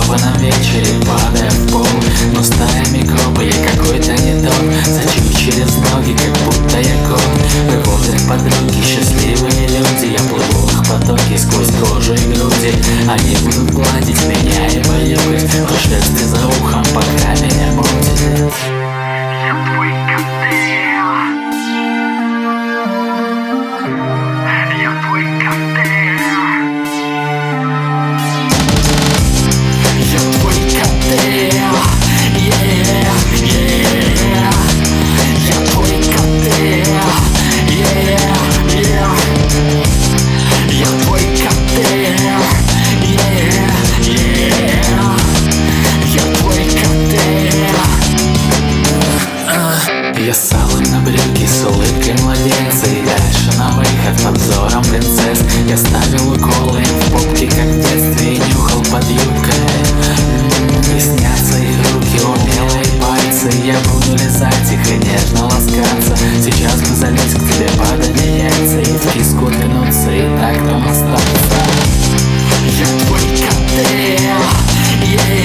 танцевальном вечере, падая в пол. Но стая микробы, я какой-то не тот. Зачем через ноги, как будто я кот. Выходят подруги, счастливые люди. Я плыву в их потоке сквозь кожу и груди. Они будут гладить меня и баюкать, но шерсти за ухом пока меня мутит. Я твой коктейль. Я твой коктейль. Я твой коктейль. Yeah, yeah. Я твой коктейль. Yeah, yeah. Я твой коктейль. Yeah, yeah. Я твой коктейль. Я с салом на брюки, с улыбкой младенца. И дальше на выход под взором принцесс. Я ставил уколы в попке, как в детстве, и нюхал под юбкой. Не снятся их руки, умелые пальцы. Я буду лизать их и нежно ласкаться. Сейчас бы залезть к тебе под одеяльце и в киску двинуться, и так там остаться. Я твой коктейль.